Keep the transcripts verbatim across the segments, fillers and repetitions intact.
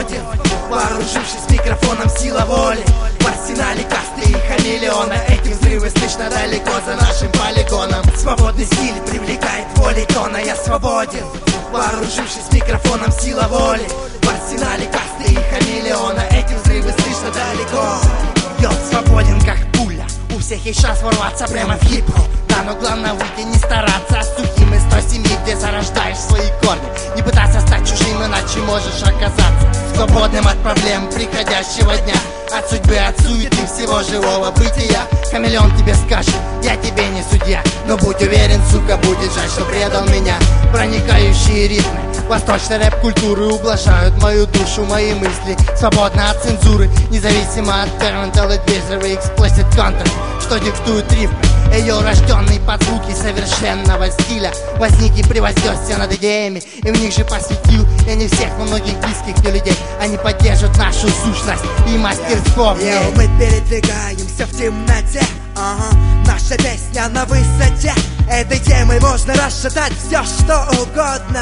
свободен. Вооружившись микрофоном, сила воли. В арсенале касты и хамелеона. Эти взрывы слышно далеко за нашим полигоном. Свободный стиль привлекает волей тона. Я свободен. Вооружившись микрофоном, сила воли. В арсенале касты и хамелеона. Эти взрывы слышно далеко. Я свободен как пуля. У всех есть шанс ворваться прямо в хип-хоп. Да, но главное выйти не стараться. Сухим из той семьи, где зарождаешь свои корни. Не пытаться стать чужим, иначе можешь оказаться свободным от проблем приходящего дня. От судьбы, от суеты всего живого бытия. Хамелеон тебе скажет, я тебе не судья. Но будь уверен, сука, будет жаль, что предал меня. Проникающие ритмы восточной рэп-культуры ублажают мою душу, мои мысли. Свободно от цензуры, независимо от parental advisory, explicit content, что диктует рифмы. Ее рожденный под звуки совершенного стиля возник и превознесся над идеями, и в них же посвятил я не всех, но многих близких мне людей. Они поддержат нашу сущность и мастерство в ней. Мы передвигаемся в темноте, ага. Наша песня на высоте. Этой темой можно расшатать все, что угодно.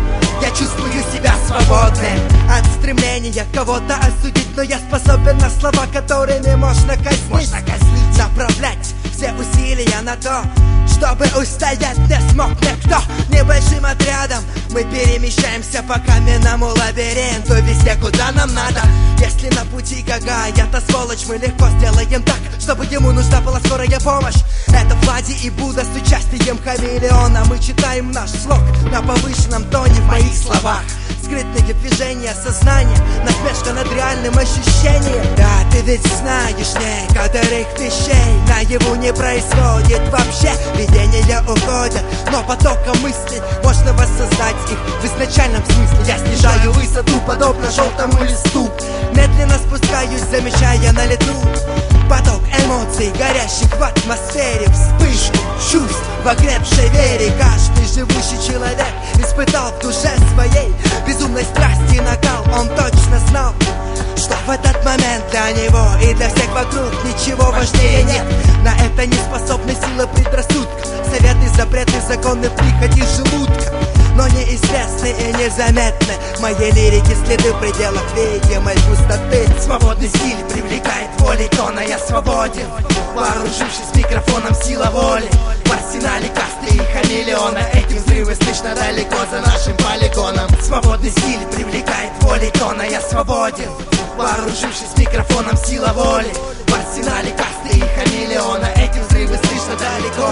Я чувствую себя свободным от стремления кого-то осудить, но я способен на слова, которыми можно казнить, можно казнить. Направлять все усилия на то, чтобы устоять не смог никто. Небольшим отрядом мы перемещаемся по каменному лабиринту везде, куда нам надо. Если на пути какая-то сволочь, мы легко сделаем так, чтобы ему нужна была скорая помощь. Это Влади и Будда с участием хамелеона. Мы читаем наш слог на повышенном тоне в моих словах. Скрытные движения сознания, насмешка над реальным ощущением. Да, ты ведь знаешь, некоторых вещей наяву не происходит вообще. Видения уходят, но потоком мыслей можно воссоздать их в изначальном смысле. Я снижаю высоту, подобно желтому листу. Медленно спускаюсь, замечая на лету поток эмоций, горящих в атмосфере. Вспышку чувств в окрепшей вере. Каждый живущий человек испытал в душе своей безумной страсти накал. Он точно знал, что в этот момент для него и для всех вокруг ничего важнее нет. На это не способны сила предрассудка, советы, запреты, законы прихоти желудка. Но неизвестны и незаметны моей лирики следы в пределах видимой пустоты. Свободный стиль привлекает волей тона. Я свободен. Вооружившись микрофоном, сила воли. В арсенале касты и хамелеона. Эти взрывы слышно далеко за нашим полигоном. Свободный стиль привлекает волей тона. Я свободен. Вооружившись микрофоном, сила воли. В арсенале касты и хамелеона. Эти взрывы слышно далеко.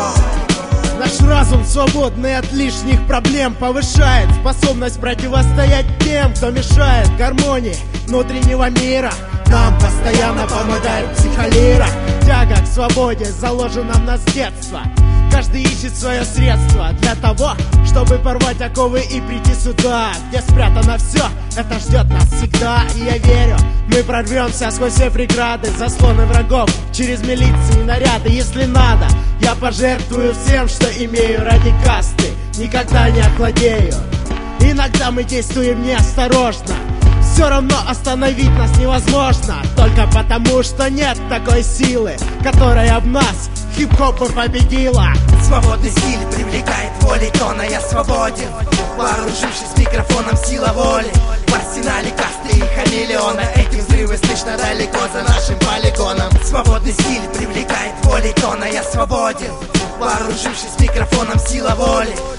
Наш разум, свободный от лишних проблем, повышает способность противостоять тем, кто мешает гармонии внутреннего мира. Нам постоянно помогает психолира. Тяга к свободе заложена в нас с детства. Каждый ищет свое средство для того, чтобы порвать оковы и прийти сюда, где спрятано все, это ждет нас всегда. И я верю, мы прорвемся сквозь все преграды, заслоны врагов, через милиции и наряды. Если надо, я пожертвую всем, что имею ради касты. Никогда не охладею. Иногда мы действуем неосторожно, все равно остановить нас невозможно. Только потому, что нет такой силы, которая в нас хип-хоп победила. Свободный стиль привлекает волей тона. Я свободен. Вооружившись микрофоном, сила воли. В арсенале касты и хамелеона. Эти взрывы слышно далеко за нашим полигоном. Свободный стиль привлекает волей тона. Я свободен. Вооружившись микрофоном, сила воли.